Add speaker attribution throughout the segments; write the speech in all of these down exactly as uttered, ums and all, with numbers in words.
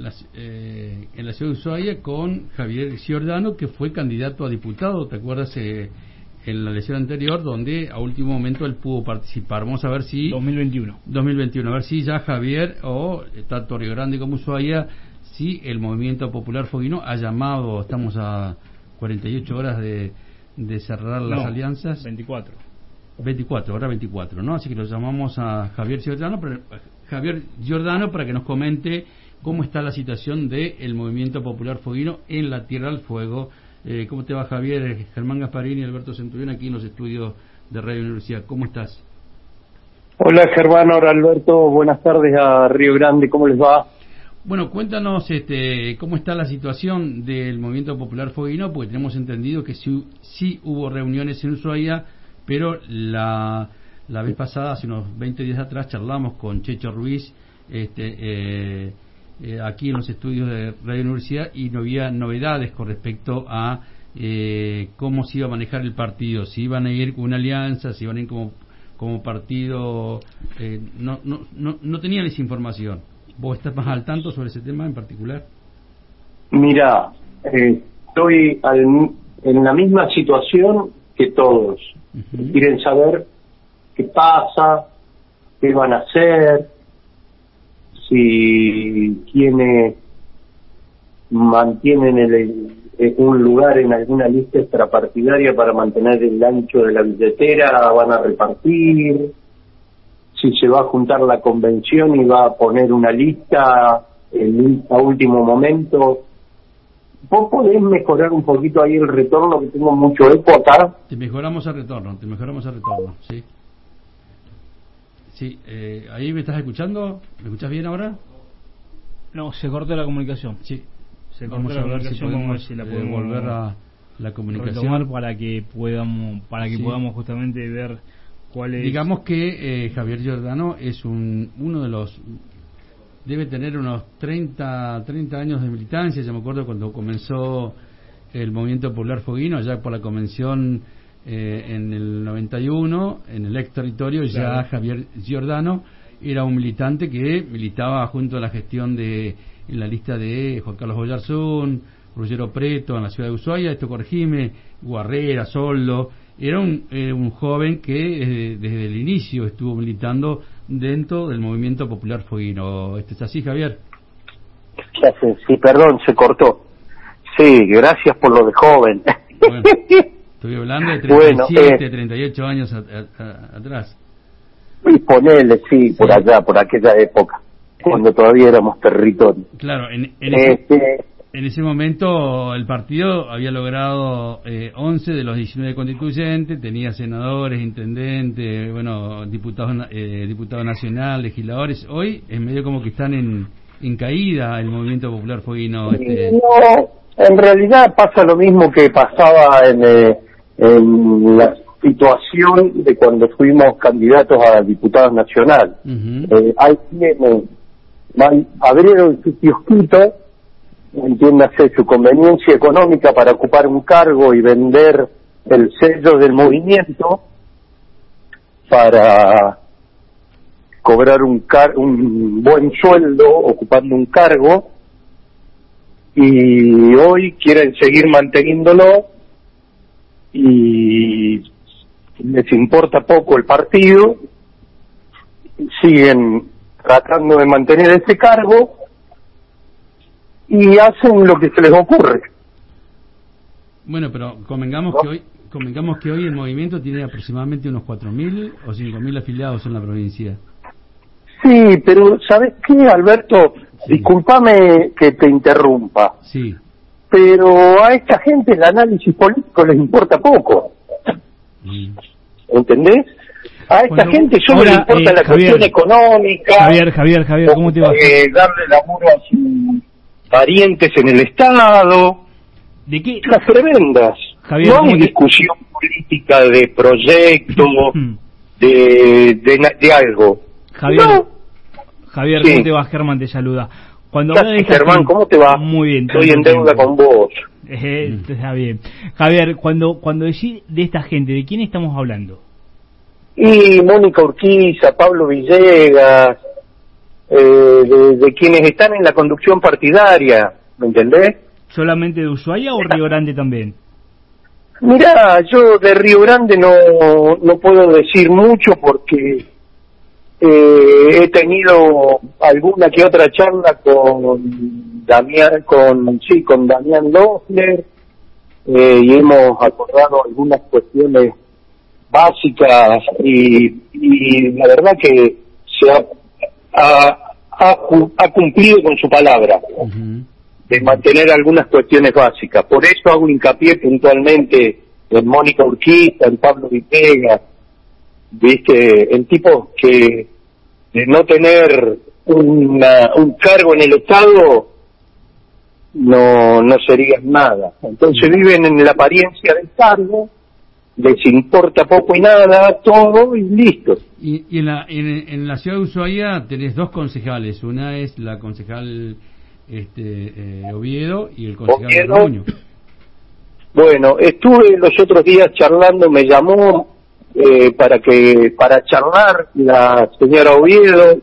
Speaker 1: la, eh, en la ciudad de Ushuaia con Javier Giordano, que fue candidato a diputado, ¿te acuerdas? Eh, en la elección anterior, donde a último momento él pudo participar. Vamos a ver si...
Speaker 2: dos mil veintiuno.
Speaker 1: dos mil veintiuno, a ver si ya Javier, o tanto Río Grande como Ushuaia, si el Movimiento Popular Fueguino ha llamado, estamos a cuarenta y ocho horas de, de cerrar las
Speaker 2: no,
Speaker 1: alianzas.
Speaker 2: veinticuatro.
Speaker 1: veinticuatro, ahora veinticuatro, ¿no? Así que lo llamamos a Javier Giordano, para, Javier Giordano para que nos comente cómo está la situación del Movimiento Popular Fueguino en la Tierra del Fuego. Eh, ¿Cómo te va, Javier? Germán Gasparini y Alberto Centurión aquí en los estudios de Radio Universidad. ¿Cómo estás?
Speaker 3: Hola, Germán. Hola, Alberto. Buenas tardes a Río Grande. ¿Cómo les va?
Speaker 1: Bueno, cuéntanos este, cómo está la situación del Movimiento Popular Fueguino, porque tenemos entendido que sí, sí hubo reuniones en Ushuaia, pero la, la vez pasada, hace unos veinte días atrás, charlamos con Checho Ruiz este, eh, eh, aquí en los estudios de Radio Universidad y no había novedades con respecto a eh, cómo se iba a manejar el partido, si iban a ir con una alianza, si iban a ir como, como partido, eh, no, no, no, no tenían esa información. ¿Vos estás más al tanto sobre ese tema en particular?
Speaker 3: Mira, eh, estoy al, en la misma situación que todos. Uh-huh. Quieren saber qué pasa, qué van a hacer, si quienes mantienen el, el, un lugar en alguna lista extrapartidaria para mantener el ancho de la billetera van a repartir, si se va a juntar la convención y va a poner una lista en, a último momento. ¿Vos podés mejorar un poquito ahí el retorno, que tengo mucho eco acá?
Speaker 1: Te mejoramos el retorno, te mejoramos el retorno, sí. Sí, eh, ¿ahí me estás escuchando? ¿Me escuchas bien ahora?
Speaker 2: No, se cortó la comunicación.
Speaker 1: Sí.
Speaker 2: Se
Speaker 1: Vamos
Speaker 2: cortó
Speaker 1: a
Speaker 2: la
Speaker 1: ver si podemos,
Speaker 2: vamos a ver si la podemos
Speaker 1: eh, volver a la comunicación.
Speaker 2: Retomar para que podamos, para que
Speaker 1: sí.
Speaker 2: podamos justamente ver cuál es...
Speaker 1: Digamos que eh, Javier Giordano es un uno de los... Debe tener unos treinta, treinta años de militancia. Yo me acuerdo cuando comenzó el Movimiento Popular Fueguino, allá por la convención eh, en el noventa y uno, en el ex territorio, claro. Ya Javier Giordano era un militante que militaba junto a la gestión de, en la lista de Juan Carlos Oyarzún, Ruggero Preto, en la ciudad de Ushuaia, esto corregime, Guarrera, Soldo. Era un, eh, un joven que eh, desde el inicio estuvo militando dentro del Movimiento Popular Fueguino. ¿Esto es así, Javier?
Speaker 3: Sí, sí, perdón, se cortó. Sí, gracias por lo de joven.
Speaker 1: Bueno, estoy hablando de treinta y siete, bueno, eh, treinta y ocho años a, a, a, atrás.
Speaker 3: Y ponele, sí, por sí. allá, por aquella época, cuando eh, todavía éramos territorio.
Speaker 1: Claro, en, en este... ese... En ese momento el partido había logrado eh, once de los diecinueve constituyentes, tenía senadores, intendentes, bueno, diputados eh, diputado nacional, legisladores. Hoy es medio como que están en, en caída el Movimiento Popular Fueguino. Este...
Speaker 3: No, en realidad pasa lo mismo que pasaba en, eh, en la situación de cuando fuimos candidatos a diputados nacional. Uh-huh. Eh, hay quienes abrieron su kiosquito, entiéndase, su conveniencia económica para ocupar un cargo y vender el sello del movimiento para cobrar un car un buen sueldo ocupando un cargo, y hoy quieren seguir manteniéndolo y les importa poco el partido, siguen tratando de mantener ese cargo y hacen lo que se les ocurre.
Speaker 1: Bueno, pero convengamos ¿no? que hoy convengamos que hoy el movimiento tiene aproximadamente unos cuatro mil o cinco mil afiliados en la provincia.
Speaker 3: Sí, pero ¿sabes qué, Alberto? Sí. Discúlpame que te interrumpa.
Speaker 1: Sí.
Speaker 3: Pero a esta gente el análisis político les importa poco. Mm. ¿Entendés? A esta bueno, gente solo ahora, le importa eh, la Javier, cuestión económica.
Speaker 2: Javier, Javier, Javier, ¿cómo te va?
Speaker 3: Eh, darle laburo a sus parientes en el Estado.
Speaker 2: ¿De qué?
Speaker 3: Las tremendas.
Speaker 2: Javier,
Speaker 3: no hay discusión te... política de proyecto, de, de, de algo.
Speaker 2: Javier,
Speaker 3: no.
Speaker 2: Javier, ¿cómo sí. te va? Germán te saluda. Cuando
Speaker 3: hablas de Germán, gente... ¿cómo te va?
Speaker 2: Muy bien.
Speaker 3: Estoy en deuda con vos.
Speaker 2: Eh, está bien. Javier, cuando cuando decís de esta gente, ¿de quién estamos hablando?
Speaker 3: Y Mónica Urquiza, Pablo Villegas, eh, de, de quienes están en la conducción partidaria, ¿me entendés?
Speaker 2: ¿Solamente de Ushuaia o Río Grande también?
Speaker 3: Mirá, yo de Río Grande no, no puedo decir mucho porque eh, he tenido alguna que otra charla con Damián, con, sí, con Damián Loeffler, eh, y hemos acordado algunas cuestiones básicas y, y la verdad que se ha, ha, ha, ha cumplido con su palabra. Uh-huh. De mantener algunas cuestiones básicas. Por eso hago hincapié puntualmente en Mónica Urquiza, en Pablo Vitega, viste, en tipos que de no tener una, un cargo en el Estado no no serían nada. Entonces viven en la apariencia del cargo, les importa poco y nada, todo y listo.
Speaker 1: Y, y en, la, en, en la ciudad de Ushuaia tenés dos concejales, una es la concejal este eh, Oviedo y el concejal Garramuño.
Speaker 3: Bueno, estuve los otros días charlando, me llamó eh, para que para charlar la señora Oviedo,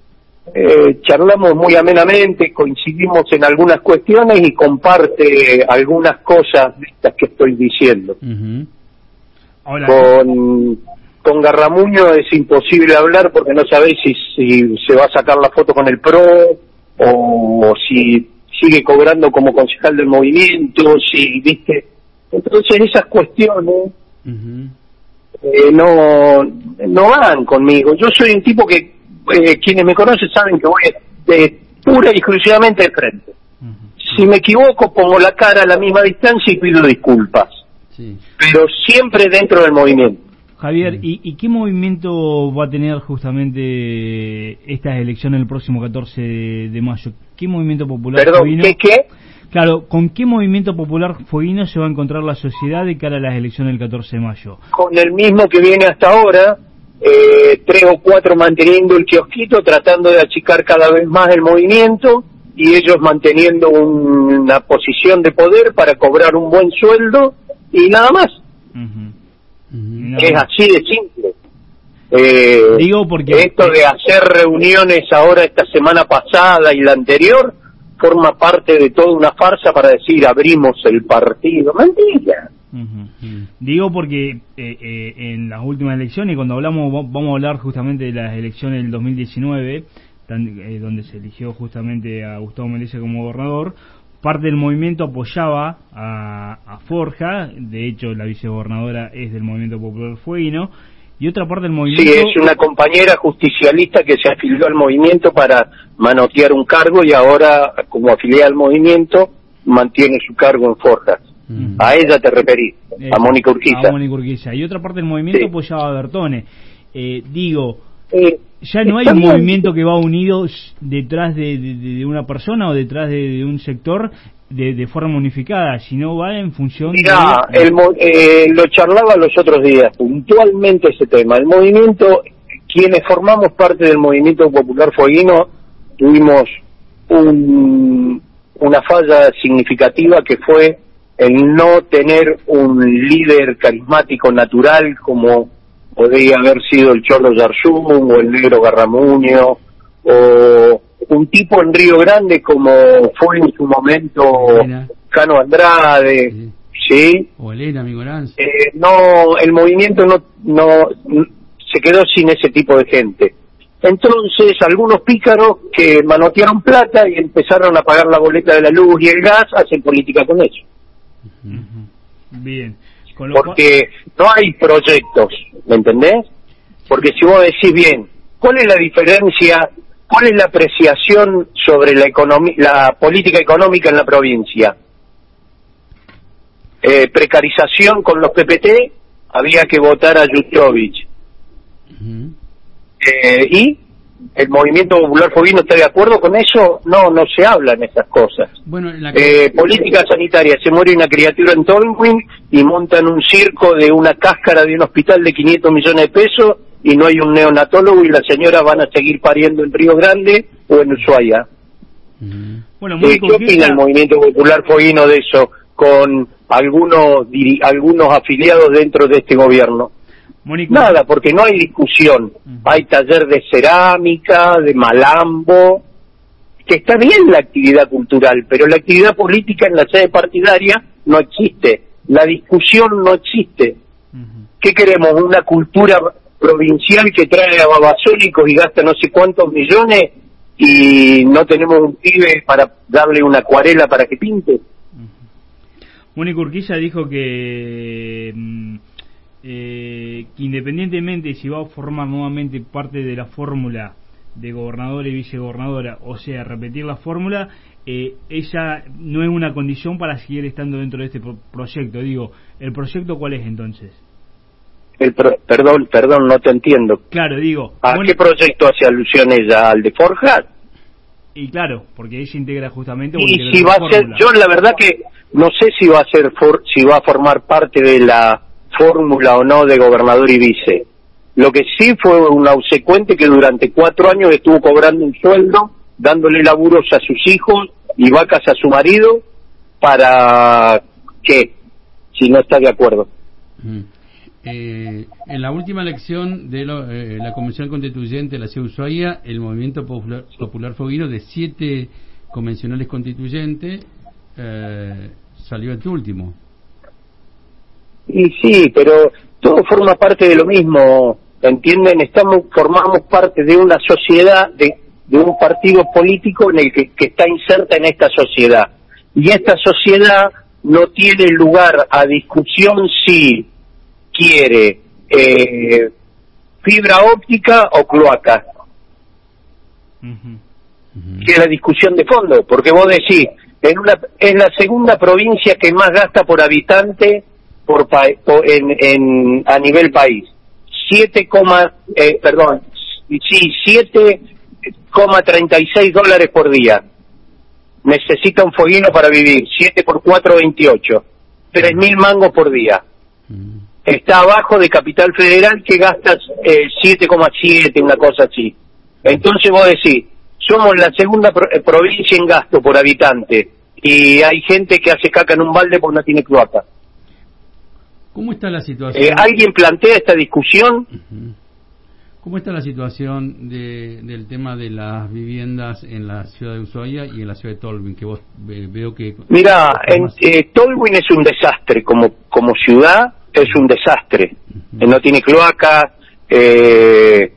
Speaker 3: eh, charlamos muy amenamente, coincidimos en algunas cuestiones y comparte algunas cosas de estas que estoy diciendo. Uh-huh. Hola. Con con Garramuño es imposible hablar porque no sabéis si, si se va a sacar la foto con el P R O o si sigue cobrando como concejal del movimiento, si, viste, entonces esas cuestiones uh-huh. eh, no no van conmigo. Yo soy un tipo que eh, quienes me conocen saben que voy de, pura y exclusivamente de frente. Uh-huh. Si me equivoco pongo la cara a la misma distancia y pido disculpas, sí. Pero siempre dentro del movimiento.
Speaker 2: Javier, ¿y, ¿y qué movimiento va a tener justamente estas elecciones el próximo catorce de mayo? ¿Qué movimiento popular
Speaker 3: Perdón,
Speaker 2: fueguino?
Speaker 3: ¿qué, qué?
Speaker 2: Claro, ¿con qué movimiento popular fueguino se va a encontrar la sociedad de cara a las elecciones del catorce de mayo?
Speaker 3: Con el mismo que viene hasta ahora, eh, tres o cuatro manteniendo el kiosquito, tratando de achicar cada vez más el movimiento, y ellos manteniendo un, una posición de poder para cobrar un buen sueldo, y nada más. Uh-huh. No. Es así de simple. Eh,
Speaker 2: Digo porque
Speaker 3: esto de hacer reuniones ahora esta semana pasada y la anterior forma parte de toda una farsa para decir abrimos el partido. Mentira.
Speaker 2: Uh-huh. Digo porque eh, eh, en las últimas elecciones, cuando hablamos vamos a hablar justamente de las elecciones del dos mil diecinueve, tan, eh, donde se eligió justamente a Gustavo Melissa como gobernador. Parte del movimiento apoyaba a, a Forja, de hecho la vicegobernadora es del Movimiento Popular Fueguino, y otra parte del movimiento...
Speaker 3: Sí, es una compañera justicialista que se afilió al movimiento para manotear un cargo y ahora, como afiliada al movimiento, mantiene su cargo en Forja. Uh-huh. A ella te referí, eh, a Mónica Urquiza.
Speaker 2: A Mónica Urquiza. Y otra parte del movimiento sí. apoyaba a Bertone. Eh, digo...
Speaker 3: Eh,
Speaker 2: ya no hay un bien. movimiento que va unido detrás de, de, de una persona o detrás de, de un sector de, de forma unificada, sino va en función
Speaker 3: Mirá,
Speaker 2: de...
Speaker 3: el, eh, lo charlaba los otros días, puntualmente ese tema. El movimiento, quienes formamos parte del Movimiento Popular Fueguino, tuvimos un, una falla significativa que fue el no tener un líder carismático natural como podría haber sido el Cholo Yarzún o el Negro Garramuño o un tipo en Río Grande como fue en su momento Elena. Cano Andrade, sí, ¿sí?
Speaker 1: O Elena Migorán.
Speaker 3: Eh, no, el movimiento no, no se quedó sin ese tipo de gente. Entonces algunos pícaros que manotearon plata y empezaron a pagar la boleta de la luz y el gas hacen política con eso.
Speaker 2: Uh-huh. Bien. Con lo
Speaker 3: Porque cual... no hay proyectos, ¿me entendés? Porque si vos decís bien, ¿cuál es la diferencia, cuál es la apreciación sobre la economía, la política económica en la provincia? Eh, precarización con los P P T, había que votar a Yutrovich. Uh-huh. Eh, ¿Y el Movimiento Popular Fueguino está de acuerdo con eso? No, no se hablan esas cosas.
Speaker 1: Bueno, la...
Speaker 3: eh, política sanitaria, se muere una criatura en Tolwyn y montan un circo de una cáscara de un hospital de quinientos millones de pesos y no hay un neonatólogo y las señoras van a seguir pariendo en Río Grande o en Ushuaia. Uh-huh. Bueno, eh, ¿qué opina el Movimiento Popular Fueguino de eso con algunos diri- algunos afiliados dentro de este gobierno?
Speaker 2: Mónico.
Speaker 3: Nada, porque no hay discusión. Uh-huh. Hay taller de cerámica, de malambo, que está bien la actividad cultural, pero la actividad política en la sede partidaria no existe. La discusión no existe. Uh-huh. ¿Qué queremos? ¿Una cultura provincial que trae a babasónicos y gasta no sé cuántos millones y no tenemos un pibe para darle una acuarela para que pinte?
Speaker 2: Uh-huh. Mónica Urquiza dijo que, eh, que independientemente si va a formar nuevamente parte de la fórmula de gobernadora y vicegobernadora, o sea, repetir la fórmula, eh, ella no es una condición para seguir estando dentro de este pro- proyecto. Digo, ¿el proyecto cuál es entonces?
Speaker 3: El pro- perdón, perdón, no te entiendo.
Speaker 2: Claro, digo...
Speaker 3: ¿A
Speaker 2: Mónica...
Speaker 3: qué proyecto hace alusión ella? ¿Al de Forjar?
Speaker 2: Y claro, porque ella integra justamente...
Speaker 3: Y si va a ser, yo la verdad que no sé si va a ser for, si va a formar parte de la fórmula o no de gobernador y vice. Lo que sí fue un obsecuente que durante cuatro años estuvo cobrando un sueldo, dándole laburos a sus hijos y vacas a su marido, para ¿qué? Si no está de acuerdo.
Speaker 1: Mm. Eh, en la última elección de lo, eh, la Convención Constituyente de la Ciudad de Ushuaia, el Movimiento Popular, Popular Foguino, de siete convencionales constituyentes, eh, salió este último.
Speaker 3: Y sí, pero todo forma parte de lo mismo, ¿entienden? Estamos formamos parte de una sociedad, de, de un partido político en el que, que está inserta en esta sociedad. Y esta sociedad no tiene lugar a discusión si quiere eh, fibra óptica o cloaca. Uh-huh. Uh-huh. Que es la discusión de fondo, porque vos decís, en una, es la segunda provincia que más gasta por habitante por, pa, por en, en a nivel país. siete, eh, perdón, sí, siete coma treinta y seis dólares por día. Necesita un foguino para vivir, siete por cuatro, veintiocho. tres mil mangos por día. Uh-huh. Está abajo de Capital Federal, que gasta eh, siete coma siete, una cosa así. Entonces vos decís, somos la segunda pro- provincia en gasto por habitante, y hay gente que hace caca en un balde porque no tiene cloaca.
Speaker 1: ¿Cómo está la situación?
Speaker 3: Eh, ¿Alguien plantea esta discusión?
Speaker 1: Uh-huh. ¿Cómo está la situación de, del tema de las viviendas en la ciudad de Ushuaia y en la ciudad de Tolwyn? Que vos eh, veo que...
Speaker 3: Mira, en, eh, Tolwyn es un desastre, como, como ciudad es un desastre. Uh-huh. No tiene cloaca, eh,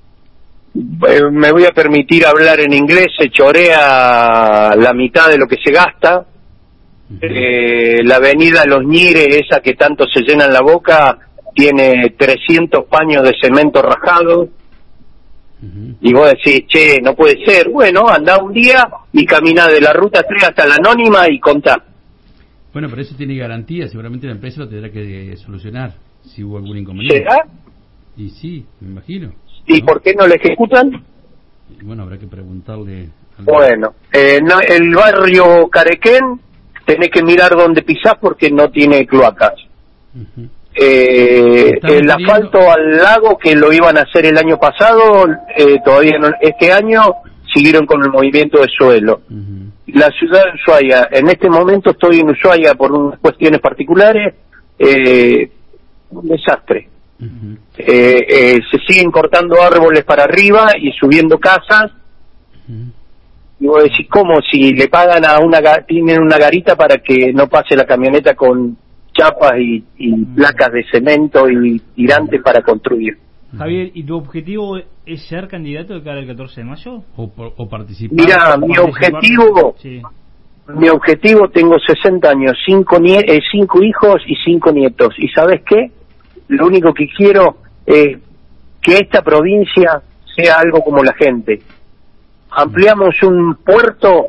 Speaker 3: me voy a permitir hablar en inglés, se chorea la mitad de lo que se gasta. Uh-huh. Eh, la avenida Los Ñires, esa que tanto se llena en la boca, tiene trescientos paños de cemento rajado. Uh-huh. Y vos decís, che, no puede ser. Bueno, andá un día y camina de la ruta tres hasta la Anónima y contá.
Speaker 1: Bueno, pero eso tiene garantía, seguramente la empresa lo tendrá que solucionar si hubo algún inconveniente.
Speaker 3: ¿Será?
Speaker 1: Y sí, me imagino.
Speaker 3: ¿Y
Speaker 1: ¿no?
Speaker 3: por qué no lo ejecutan?
Speaker 1: Y bueno, habrá que preguntarle. Al...
Speaker 3: Bueno, eh, no, el barrio Carequén, tenés que mirar dónde pisás porque no tiene cloacas. Uh-huh. Eh, el asfalto al lago, que lo iban a hacer el año pasado, eh, todavía no, este año siguieron con el movimiento de suelo. Uh-huh. La ciudad de Ushuaia, en este momento estoy en Ushuaia por unas cuestiones particulares, eh, un desastre. Uh-huh. eh, eh, se siguen cortando árboles para arriba y subiendo casas. Uh-huh. Y vos decís, ¿cómo? Si le pagan a una, tienen una garita para que no pase la camioneta con chapas y, y uh-huh. placas de cemento y tirantes para construir.
Speaker 2: Javier, ¿y tu objetivo es ser candidato de cara al catorce de mayo?
Speaker 1: ¿O, o participar?
Speaker 3: Mira, mi objetivo, sí. mi objetivo, tengo sesenta años, cinco, nie- eh, cinco hijos y cinco nietos. ¿Y sabes qué? Lo único que quiero es que esta provincia sea algo como la gente. Ampliamos un puerto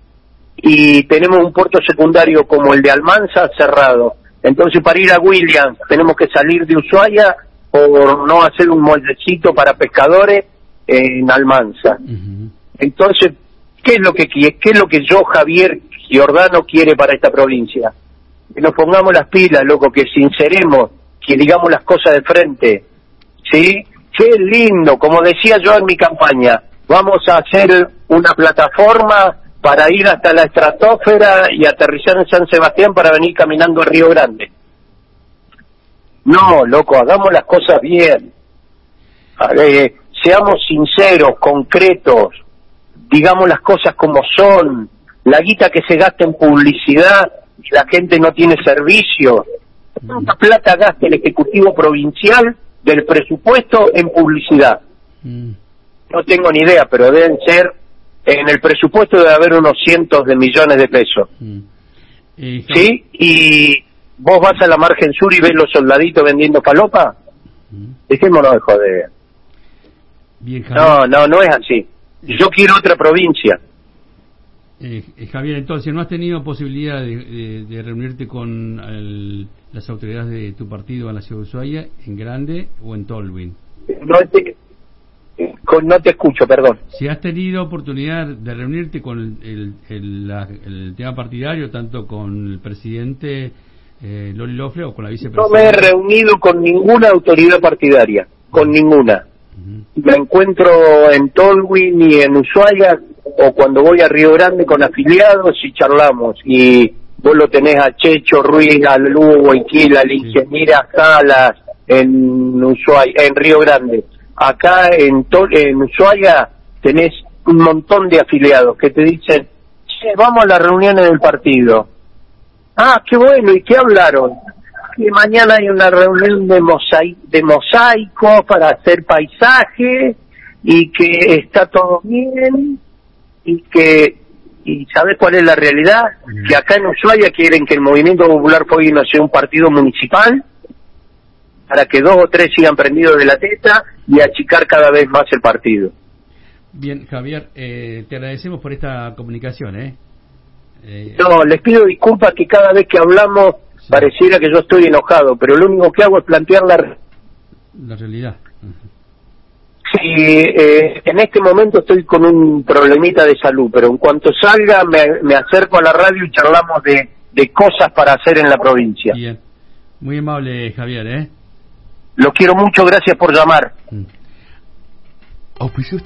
Speaker 3: y tenemos un puerto secundario como el de Almanza cerrado. Entonces, para ir a Williams tenemos que salir de Ushuaia por no hacer un moldecito para pescadores en Almanza. Uh-huh. Entonces, ¿qué es lo que qué es lo que yo, Javier Giordano, quiere para esta provincia? Que nos pongamos las pilas, loco, que sinceremos, que digamos las cosas de frente, ¿sí? Qué lindo, como decía yo en mi campaña, vamos a hacer una plataforma para ir hasta la estratosfera y aterrizar en San Sebastián para venir caminando al Río Grande. No, loco, hagamos las cosas bien. Eh, seamos sinceros, concretos, digamos las cosas como son. La guita que se gasta en publicidad y la gente no tiene servicio. ¿Cuánta plata gasta el Ejecutivo Provincial del presupuesto en publicidad? Mm. No tengo ni idea, pero deben ser, en el presupuesto debe haber unos cientos de millones de pesos. Mm. Eh, ¿Sí? Y vos vas a la margen sur y ves los soldaditos vendiendo falopa. Mm. Dejémonos de joder.
Speaker 1: Bien,
Speaker 3: no, no, no es así. Yo quiero otra provincia.
Speaker 1: Eh, eh, Javier, entonces, ¿no has tenido posibilidad de, de, de reunirte con el, las autoridades de tu partido en la ciudad de Ushuaia, en Grande o en Tolwyn?
Speaker 3: No te, con, no te escucho, perdón.
Speaker 1: Si has tenido oportunidad de reunirte con el, el, el, la, el tema partidario, tanto con el presidente eh, Loli Lofre o con la vicepresidenta.
Speaker 3: No me he reunido con ninguna autoridad partidaria, con ninguna. Uh-huh. Me encuentro en Tolwyn y en Ushuaia, o cuando voy a Río Grande con afiliados y charlamos, y vos lo tenés a Checho Ruiz, a Lugo Guayquil, a la ingeniera Salas en Ushuaia, en Río Grande. Acá en, Tol- en Ushuaia tenés un montón de afiliados que te dicen, che, vamos a las reuniones del partido. Ah, qué bueno, ¿y qué hablaron? Que mañana hay una reunión de, mosaico, de mosaico para hacer paisaje, y que está todo bien, y que, y ¿sabes cuál es la realidad? Que acá en Ushuaia quieren que el Movimiento Popular Fueguino sea un partido municipal, para que dos o tres sigan prendidos de la teta y achicar cada vez más el partido.
Speaker 1: Bien, Javier, eh, te agradecemos por esta comunicación, ¿eh? eh
Speaker 3: no, les pido disculpas que cada vez que hablamos sí. pareciera que yo estoy enojado, pero lo único que hago es plantear la,
Speaker 1: la realidad.
Speaker 3: Sí, eh, en este momento estoy con un problemita de salud, pero en cuanto salga me, me acerco a la radio y charlamos de, de cosas para hacer en la provincia.
Speaker 1: Bien, muy amable, Javier, ¿eh?
Speaker 3: Los quiero mucho, gracias por llamar.
Speaker 4: Auspició esta